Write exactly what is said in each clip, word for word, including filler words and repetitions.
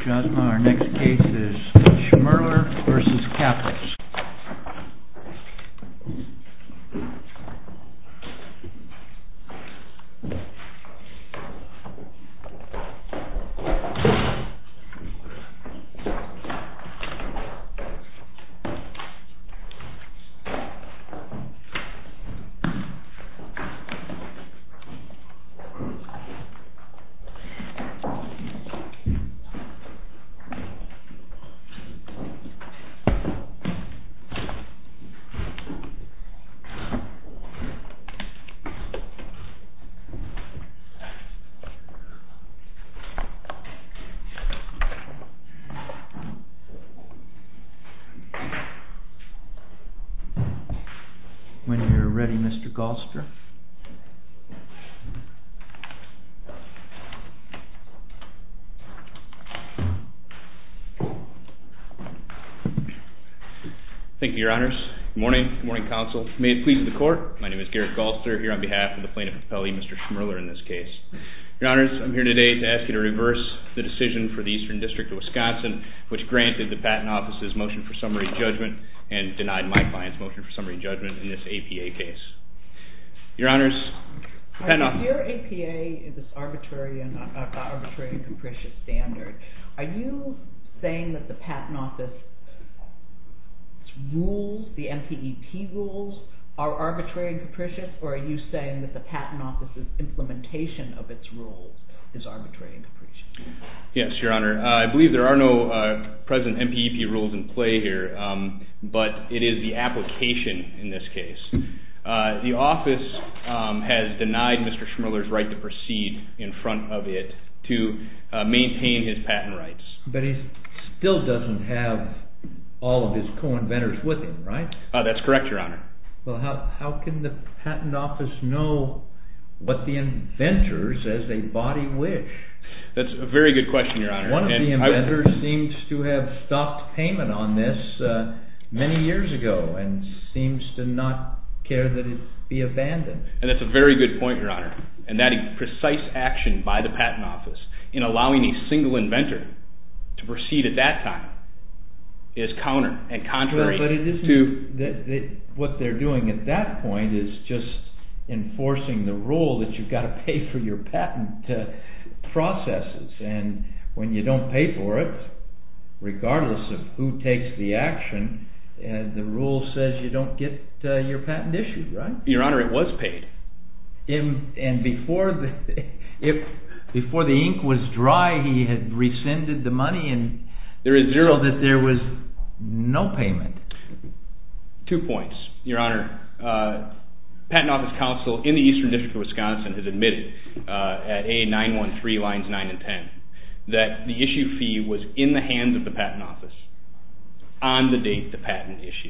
Jasma. Our next case is Schmerler versus Kaplos. When you're ready, Mister Galster. Thank you, Your Honors. Good morning. Good morning, Counsel. May it please the Court, my name is Garrett Galster, here on behalf of the plaintiff appellee, Mister Schmerler, in this case. Your Honors, I'm here today to ask you to reverse the decision for the Eastern District of Wisconsin, which granted the Patent Office's motion for summary judgment and denied my client's motion for summary judgment in this A P A case. Your Honors, the Patent Office... Your A P A is this arbitrary and, uh, arbitrary and capricious standard. Are you saying that the Patent Office rules, the M P E P rules, are arbitrary and capricious, or are you saying that the Patent Office's implementation of its rules is arbitrary and capricious? Yes, Your Honor. Uh, I believe there are no uh, present M P E P rules in play here, um, but it is the application in this case. Uh, the office um, has denied Mister Schmerler's right to proceed in front of it to uh, maintain his patent rights. But he still doesn't have all of his co-inventors with him, right? Uh, that's correct, Your Honor. Well, how, how can the Patent Office know what the inventors as a body wish? That's a very good question, Your Honor. One of and the inventors I, seems to have stopped payment on this uh, many years ago and seems to not care that it be abandoned. And that's a very good point, Your Honor. And that precise action by the Patent Office in allowing a single inventor to proceed at that time is counter and contrary well, but it isn't to... That, that what they're doing at that point is just enforcing the rule that you've got to pay for your patent uh, processes. And when you don't pay for it, regardless of who takes the action, uh, the rule says you don't get uh, your patent issued, right? Your Honor, it was paid. In, and before the, if, before the ink was dry, he had rescinded the money, and there is zero... so that there was no payment. Two points, Your Honor. Uh, Patent Office Counsel in the Eastern District of Wisconsin has admitted uh, at A nine one three lines nine and ten that the issue fee was in the hands of the Patent Office on the date the patent issued.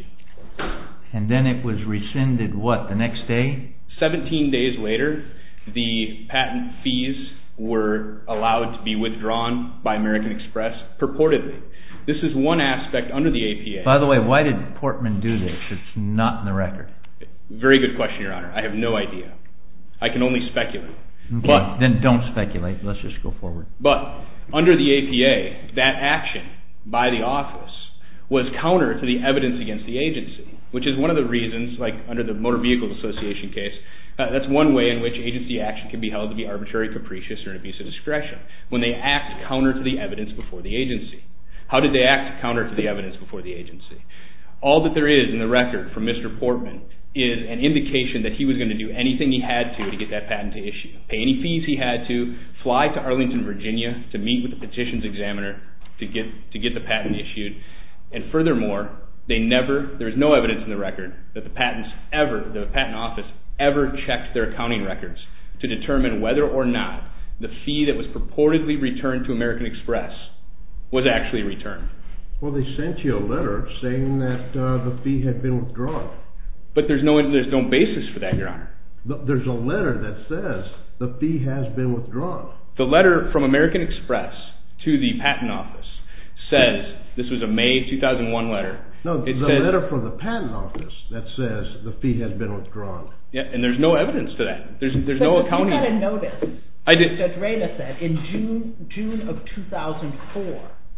And then it was rescinded, what, the next day? seventeen days later, the patent fees were allowed to be withdrawn by American Express, purportedly. This is one aspect under the A P A. By the way, why did Portman do this? It's not in the record. Very good question, Your Honor. I have no idea. I can only speculate. Okay, but, then don't speculate. Let's just go forward. But under the A P A, that action by the office was counter to the evidence against the agency, which is one of the reasons, like under the Motor Vehicles Association case, uh, that's one way in which agency action can be held to be arbitrary, capricious, or an abuse of discretion, when they act counter to the evidence before the agency. How did they act counter to the evidence before the agency? All that there is in the record from Mister Portman is an indication that he was going to do anything he had to to get that patent to issue. Pay any fees he had to, fly to Arlington, Virginia to meet with the petitions examiner to get to get the patent issued. And furthermore, they never, there's no evidence in the record that the patents ever, the patent office ever checked their accounting records to determine whether or not the fee that was purportedly returned to American Express was actually returned. Well, they sent you a letter saying that uh, the fee had been withdrawn. But there's no there's no basis for that, Your Honor. There's a letter that says the fee has been withdrawn. The letter from American Express to the patent office says, this was a May two thousand one letter. No, it the says, letter from the patent office that says the fee has been withdrawn. Yeah, and there's no evidence to that. There's there's so no accounting. You got a notice. I did. Judge Rada said in June June of two thousand four.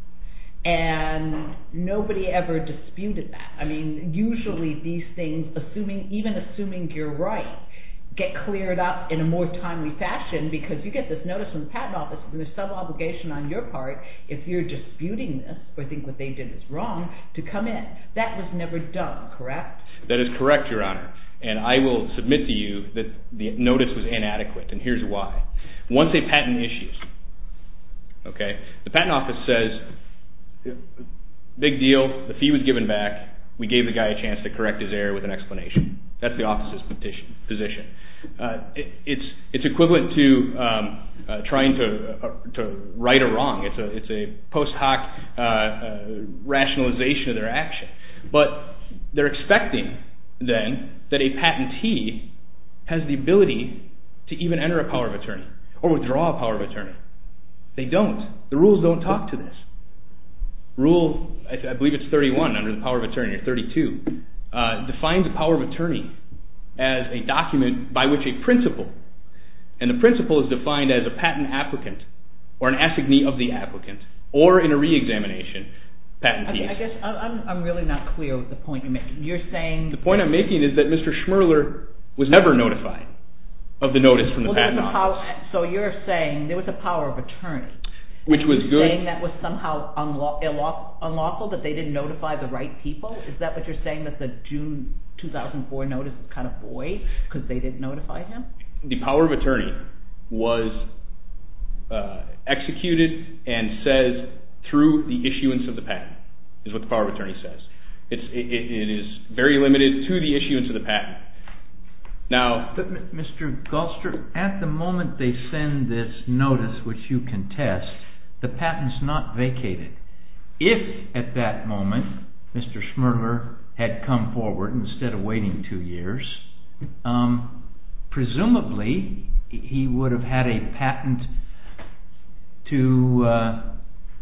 and nobody ever disputed that. I mean, usually these things, assuming even assuming you're right, get cleared up in a more timely fashion because you get this notice from the patent office and there's some obligation on your part, if you're disputing this or think what they did is wrong, to come in. That was never done, correct? That is correct, Your Honor. And I will submit to you that the notice was inadequate, and here's why. Once a patent issues, okay, the patent office says, big deal, the fee was given back, we gave the guy a chance to correct his error with an explanation. That's the office's petition, position. Uh, it, it's it's equivalent to um, uh, trying to uh, to right a wrong. It's a it's a post hoc uh, uh, rationalization of their action. But they're expecting then that a patentee has the ability to even enter a power of attorney or withdraw a power of attorney. They don't. The rules don't talk to this. Rule, I, I believe it's thirty-one under the power of attorney, or thirty-two, uh, defines a power of attorney as a document by which a principal, and the principal is defined as a patent applicant or an assignee of the applicant, or in a re-examination, patentees. I, I guess I'm, I'm really not clear with the point you're making. You're saying... The point I'm making is that Mister Schmerler was never notified of the notice from the well, patent power, office. So you're saying there was a power of attorney. Which was you're good. Saying that was somehow unlaw, unlawful, that they didn't notify the right people? Is that what you're saying, that the June two thousand four notice is kind of void because they didn't notify him? The power of attorney was uh, executed and says through the issuance of the patent, is what the power of attorney says. It's, it, it is very limited to the issuance of the patent. Now, but Mister Gulster, at the moment they send this notice, which you contest, the patent's not vacated. If at that moment Mister Schmerler had come forward instead of waiting two years, um, presumably he would have had a patent to, uh,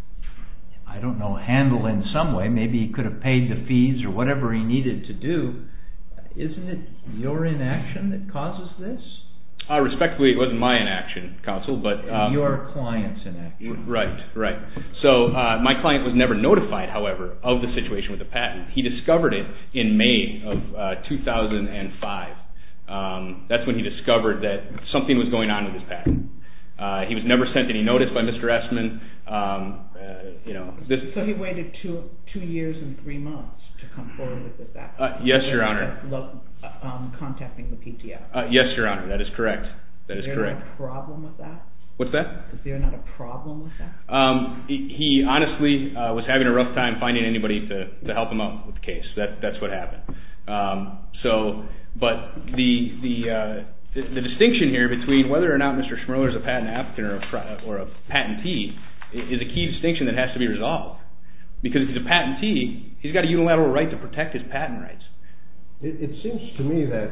I don't know, handle in some way. Maybe he could have paid the fees or whatever he needed to do. Isn't it your inaction that causes this? Uh, respectfully, it wasn't my inaction, counsel, but... Um, your client's inaction. Right, right. So uh, my client was never notified, however, of the situation with the patent. He discovered it in May of uh, two thousand five. Um, that's when he discovered that something was going on with his patent. Uh, he was never sent any notice by Mister Essman. Um, uh, you know, this. So he waited two two years and three months to come forward with this act. Uh, yes, Your Honor. Um, contacting the P T O. Uh, yes, Your Honor. That is correct. That is, is there correct. Not a problem with that? What's that? Is there not a problem with that? Um, he, he honestly uh, was having a rough time finding anybody to, to help him out with the case. That that's what happened. Um, so, but the the, uh, the the distinction here between whether or not Mister Schmerler is a patent applicant or a or a patentee is a key distinction that has to be resolved. Because if he's a patentee, he's got a unilateral right to protect his patent rights. It, it seems to me that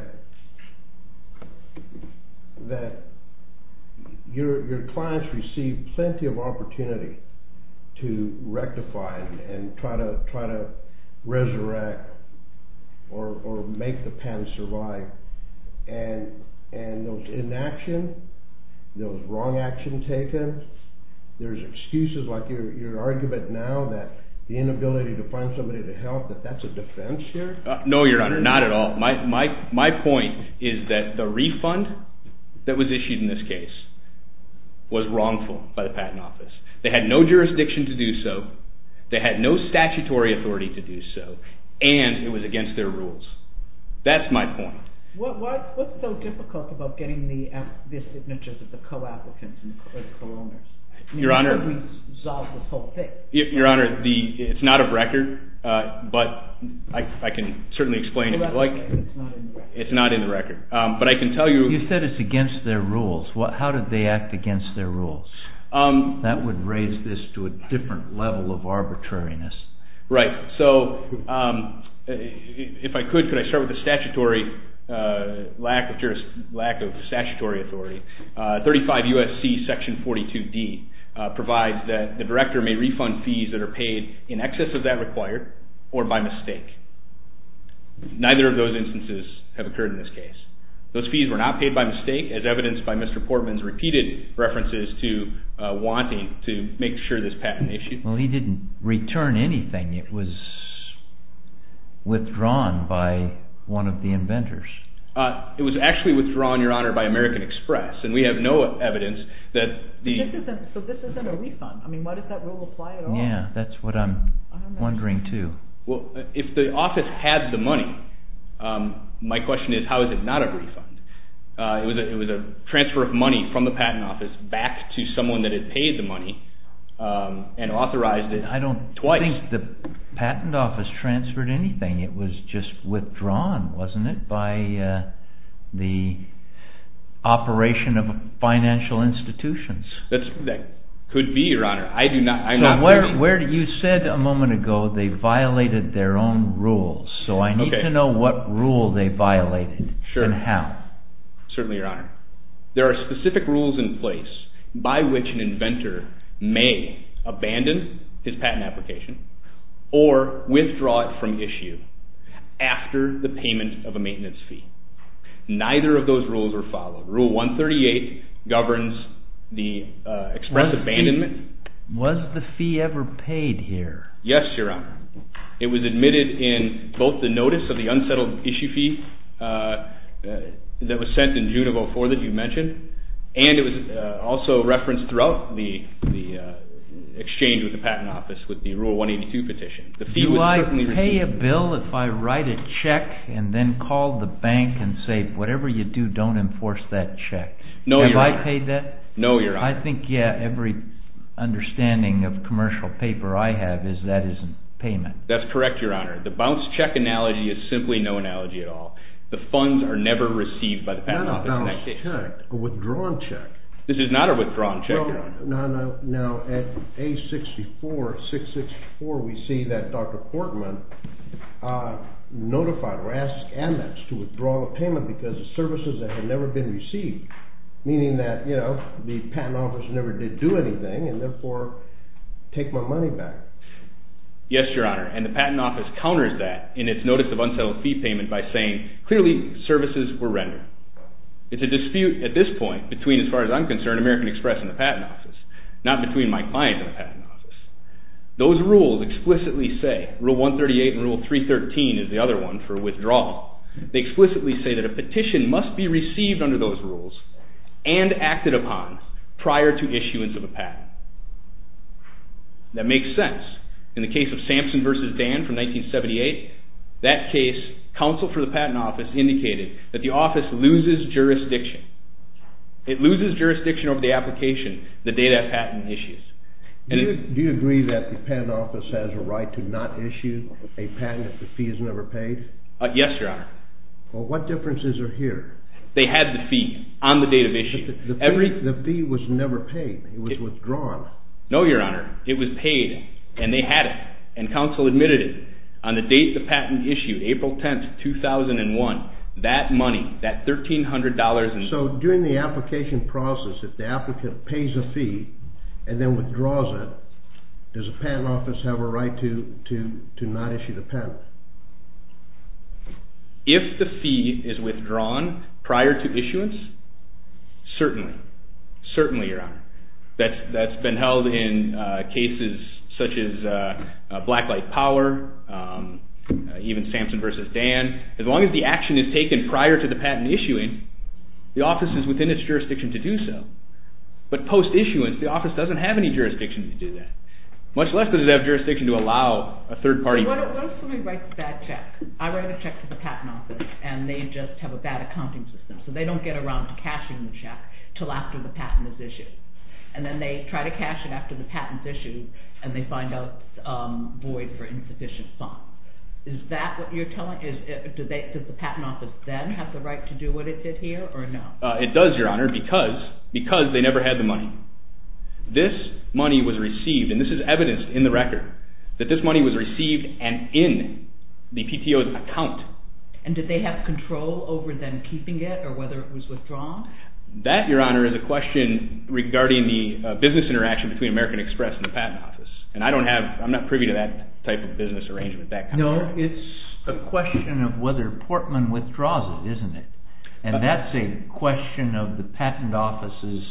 that your your clients receive plenty of opportunity to rectify and, and try to try to resurrect or or make the patent survive, and and there was inaction, there was wrong action taken. There's excuses like your your argument now that the inability to find somebody to help, that that's a defense here? Uh, no, Your Honor, not at all. My my my point is that the refund that was issued in this case was wrongful by the Patent Office. They had no jurisdiction to do so. They had no statutory authority to do so, and it was against their rules. That's my point. What what what's so difficult about getting the the signatures of the co-applicants and the, or the co-owners? I mean, Your Honor, we resolve this whole thing. Your Honor, the it's not of record, uh, but I, I can certainly explain well, if you like. Okay. It's not in the record. It's not in the record, um, but I can tell you. You said it's against their rules. What? How did they act against their rules? Um, that would raise this to a different level of arbitrariness. Right. So, um, if I could, could I start with the statutory uh, lack of juris, lack of statutory authority? Uh, thirty-five U S C Section forty-two D uh, provides that the director may refund fees that are paid in excess of that required or by mistake. Neither of those instances have occurred in this case. Those fees were not paid by mistake, as evidenced by Mister Portman's repeated references to uh, wanting to make sure this patent issued. Well, he didn't return anything. It was withdrawn by one of the inventors. Uh, it was actually withdrawn, Your Honor, by American Express, and we have no evidence that the... This isn't, so this isn't a refund. I mean, why does that rule apply at all? Yeah, that's what I'm wondering too. Well, if the office had the money, um, my question is, how is it not a refund? Uh, it was a, it was a transfer of money from the patent office back to someone that had paid the money um, and authorized it I don't twice. think the patent office transferred anything. It was just withdrawn, wasn't it, by uh, the operation of financial institutions? That's that could be, Your Honor. I do not. I'm so not. where privy. where you said a moment ago they violated their own rules. So I need okay. to know what rule they violated sure. and how. Certainly, Your Honor. There are specific rules in place by which an inventor may abandon his patent application or withdraw it from issue after the payment of a maintenance fee. Neither of those rules were followed. Rule one thirty-eight governs the uh, express was abandonment. The, was the fee ever paid here? Yes, Your Honor. It was admitted in both the notice of the unsettled issue fee uh, uh, that was sent in June of oh four that you mentioned, and it was uh, also referenced throughout the the uh, exchange with the Patent Office with the Rule one eighty-two petition. The fee Do was I certainly pay received. a bill if I write a check and then call the bank and say, whatever you do, don't enforce that check? No, Have Your I Honor. paid that? No, Your Honor. I think, yeah, every understanding of commercial paper I have is that isn't payment. That's correct, Your Honor. The bounce check analogy is simply no analogy at all. The funds are never received by the Patent Not Office a in that bounce case. check, a withdrawn check. This is not a withdrawn check, well, Your Honor. No, no, now at A sixty-four, six sixty-four, we see that Doctor Portman uh, notified or asked Amex to withdraw the payment because of services that had never been received, meaning that, you know, the Patent Office never did do anything and therefore take my money back. Yes, Your Honor, and the Patent Office counters that in its notice of unsettled fee payment by saying, clearly services were rendered. It's a dispute at this point between, as far as I'm concerned, American Express and the Patent Office, not between my client and the Patent Office. Those rules explicitly say, Rule one thirty-eight and Rule three thirteen is the other one for withdrawal. They explicitly say that a petition must be received under those rules and acted upon prior to issuance of a patent. That makes sense. In the case of Sampson versus Dan from nineteen seventy-eight, that case, counsel for the Patent Office indicated that the office loses jurisdiction. It loses jurisdiction over the application the day that patent issues. Do you, do you agree that the Patent Office has a right to not issue a patent if the fee is never paid? Uh, yes, Your Honor. Well, what difference is there here? They had the fee on the date of issue. The, the, fee, Every, the fee was never paid. It was it, withdrawn. No, Your Honor. It was paid, and they had it, and counsel admitted it. On the date the patent issued, April tenth, two thousand one, that money, that thirteen hundred dollars... In so during the application process, if the applicant pays a fee and then withdraws it, does the Patent Office have a right to, to, to not issue the patent? If the fee is withdrawn prior to issuance, certainly. Certainly, Your Honor. That's, that's been held in uh, cases such as uh, uh, Blacklight Power, um, uh, even Sampson versus Dan. As long as the action is taken prior to the patent issuing, the office is within its jurisdiction to do so. But post-issuance, the office doesn't have any jurisdiction to do that. Much less does it have jurisdiction to allow a third party... So what, what if somebody writes a bad check? I write a check to the Patent Office, and they just have a bad accounting system, so they don't get around to cashing the check till after the patent is issued. And then they try to cash it after the patent's issued, and they find out um, void for insufficient funds. Is that what you're telling? Is it, do they, does the Patent Office then have the right to do what it did here, or no? Uh, it does, Your Honor, because because they never had the money. This money was received, and this is evidenced in the record, that this money was received and in the P T O's account. And did they have control over them keeping it, or whether it was withdrawn? That, Your Honor, is a question regarding the uh, business interaction between American Express and the Patent Office. And I don't have, I'm not privy to that type of business arrangement, that kind no, of No, it's a question of whether Portman withdraws it, isn't it? And uh, that's a question of the Patent Office's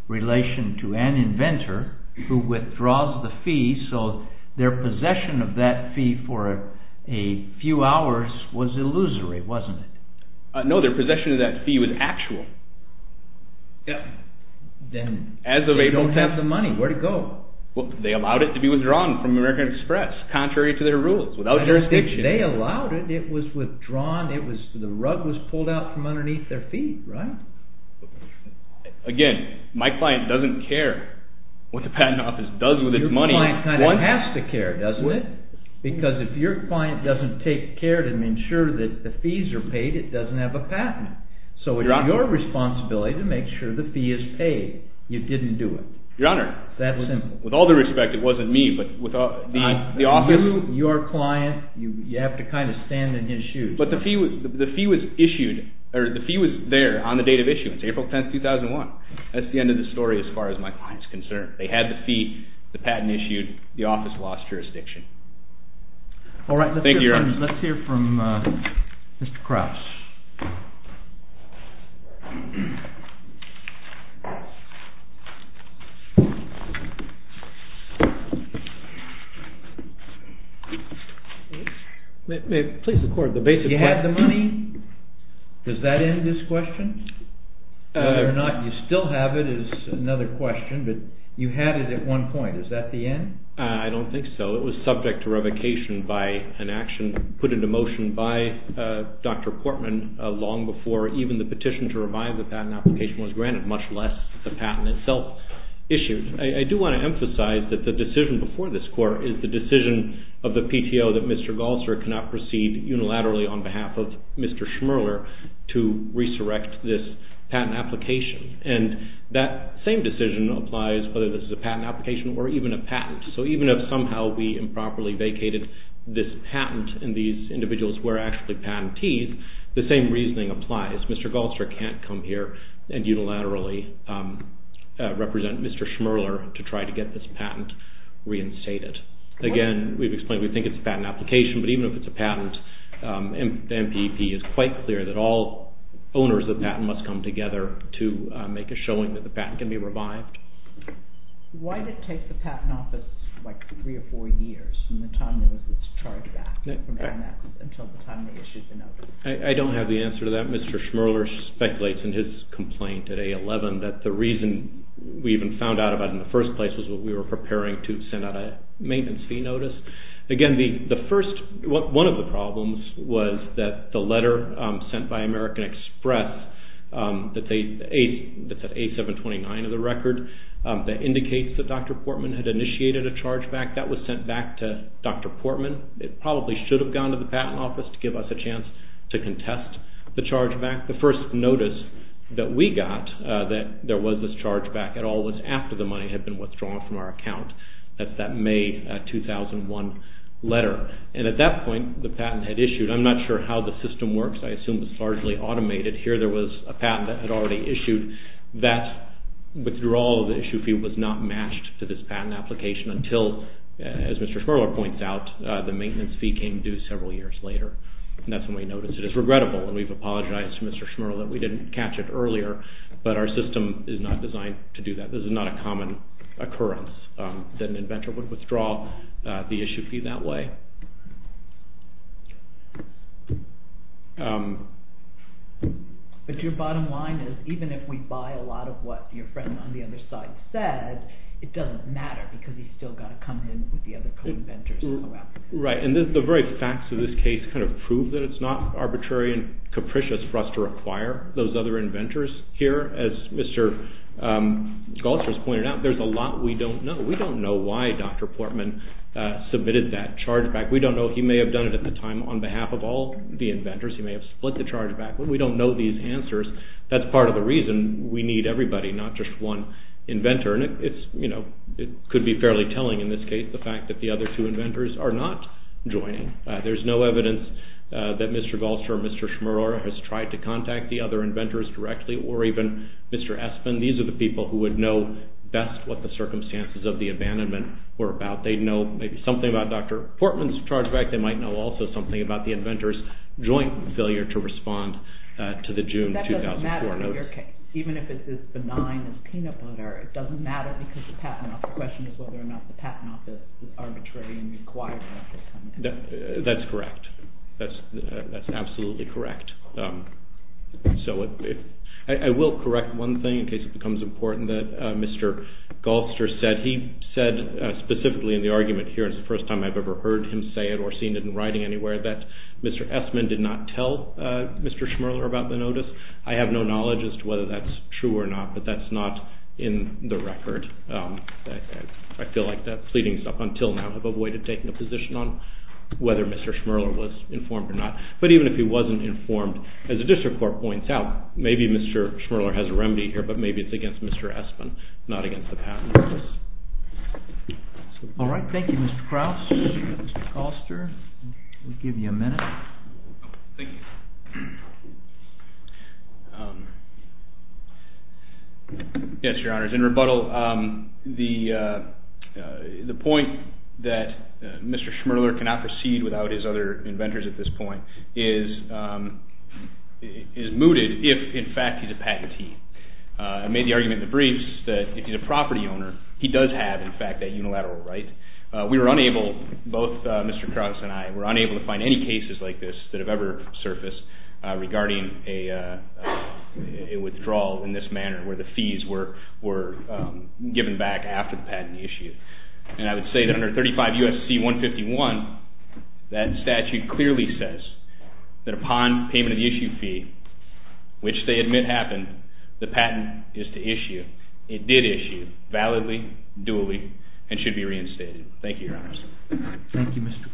relation to an inventor who withdraws the fee, so their possession of that fee for a, a few hours was illusory, wasn't it? Uh, no, their possession of that fee was actual. Yeah. Then As of they April don't tenth, have the money. Where'd it go? Well, they allowed it to be withdrawn from American Express, contrary to their rules, without I don't jurisdiction. think they allowed it. It was withdrawn. It was the rug was pulled out from underneath their feet, right? Again, my client doesn't care what the patent office does with its your money. Your client kind of Once, has to care, doesn't what, it? Because if your client doesn't take care to ensure that the fees are paid, it doesn't have a patent. So it's Your, your responsibility to make sure the fee is paid. You didn't do it. Your Honor, that with, simple. With all due respect, it wasn't me, but with all, the I, the office. You, your client, you you have to kind of stand in his shoes. But the fee was the, the fee was issued, or the fee was there on the date of issuance, April tenth, two thousand one. That's the end of the story as far as my client's concerned. They had the fee, the patent issued, the office lost jurisdiction. All right, let's Thank hear you, from let's hear from uh, Mister Krause. May, may it please the court, the basic You question. had the money. Does that end this question? Uh, Whether or not you still have it is another question, but you had it at one point. Is that the end? Uh, I don't think so. It was subject to revocation by an action put into motion by uh, Doctor Portman uh, long before even the petition to revive the patent application was granted, much less the patent itself issued. I, I do want to emphasize that the decision before this court is the decision of the P T O that Mister Galser cannot proceed unilaterally on behalf of Mister Schmerler to resurrect this patent application. And that same decision applies whether this is a patent application or even a patent. So even if somehow we improperly vacated this patent and these individuals were actually patentees, the same reasoning applies. Mister Galser can't come here and unilaterally um, uh, represent Mister Schmerler to try to get this patent reinstated. Again, we've explained we think it's a patent application, but even if it's a patent, um, the M P E P is quite clear that all owners of the patent must come together to uh, make a showing that the patent can be revived. Why did it take the patent office like three or four years from the time there was this chargeback from Annex until the time they issued the notice? I, I don't have the answer to that. Mister Schmerler speculates in his complaint at A eleven that the reason we even found out about it in the first place was when we were preparing to send out a maintenance fee notice. Again, the, the first, one of the problems was that the letter um, sent by American Express um, that they, a, that's at A seven twenty-nine of the record, um, that indicates that Doctor Portman had initiated a chargeback. That was sent back to Doctor Portman. It probably should have gone to the patent office to give us a chance to contest the chargeback. The first notice that we got uh, that there was this chargeback at all was after the money had been withdrawn from our account. That's that May uh, two thousand one letter. And at that point, the patent had issued. I'm not sure how the system works. I assume it's largely automated. Here there was a patent that had already issued. That withdrawal of the issue fee was not matched to this patent application until, uh, as Mister Schmerler points out, uh, the maintenance fee came due several years later. And that's when we noticed it. It's regrettable, and we've apologized to Mister Schmerler that we didn't catch it earlier, but our system is not designed to do that. This is not a common occurrence um, that an inventor would withdraw uh, the issue fee that way. Um, but your bottom line is, even if we buy a lot of what your friend on the other side said, it doesn't matter because he's still got to come in with the other co-inventors around. Right, and this, the very facts of this case kind of prove that it's not arbitrary and capricious for us to require those other inventors here. As Mister Um, Galser has pointed out, there's a lot we don't know. We don't know why Doctor Portman uh, submitted that chargeback. We don't know. He may have done it at the time on behalf of all the inventors. He may have split the chargeback, but we don't know these answers. That's part of the reason we need everybody, not just one inventor. And it, it's, you know, it could be fairly telling in this case, the fact that the other two inventors are not joining. Uh, there's no evidence Uh, that Mister Galser or Mister Schmerler has tried to contact the other inventors directly, or even Mister Espin. These are the people who would know best what the circumstances of the abandonment were about. They'd know maybe something about Doctor Portman's chargeback. They might know also something about the inventors' joint failure to respond uh, to the June two thousand four notice. That doesn't matter in your case. even if it's as benign as peanut butter, it doesn't matter because the patent office, the question is whether or not the patent office is arbitrary and required that they come in. That, uh, that's correct. That's uh, that's absolutely correct. Um, so if, if I, I will correct one thing in case it becomes important that uh, Mister Galster said. He said uh, specifically in the argument here, it's the first time I've ever heard him say it or seen it in writing anywhere, that Mister Essman did not tell uh, Mister Schmerler about the notice. I have no knowledge as to whether that's true or not, but that's not in the record. Um, I, I feel like that pleadings up until now have avoided taking a position on whether Mister Schmerler was informed or not. But even if he wasn't informed, as the district court points out, maybe Mister Schmerler has a remedy here, but maybe it's against Mister Essman, not against the patent office. So, all right, thank you, Mister Krause. Mister Galster, we'll give you a minute. Thank you. Um, yes, Your Honors. In rebuttal, um, the uh, uh, the point that uh, Mister Schmerler cannot proceed without his other inventors at this point is um, is mooted if, in fact, he's a patentee. Uh, I made the argument in the briefs that if he's a property owner, he does have, in fact, that unilateral right. Uh, we were unable, both uh, Mister Krause and I, were unable to find any cases like this that have ever surfaced uh, regarding a, uh, a withdrawal in this manner, where the fees were were um, given back after the patent issued. And I would say that under thirty-five U S C one fifty-one, that statute clearly says that upon payment of the issue fee, which they admit happened, the patent is to issue. It did issue validly, duly, and should be reinstated. Thank you, Your Honors. Thank you, Mister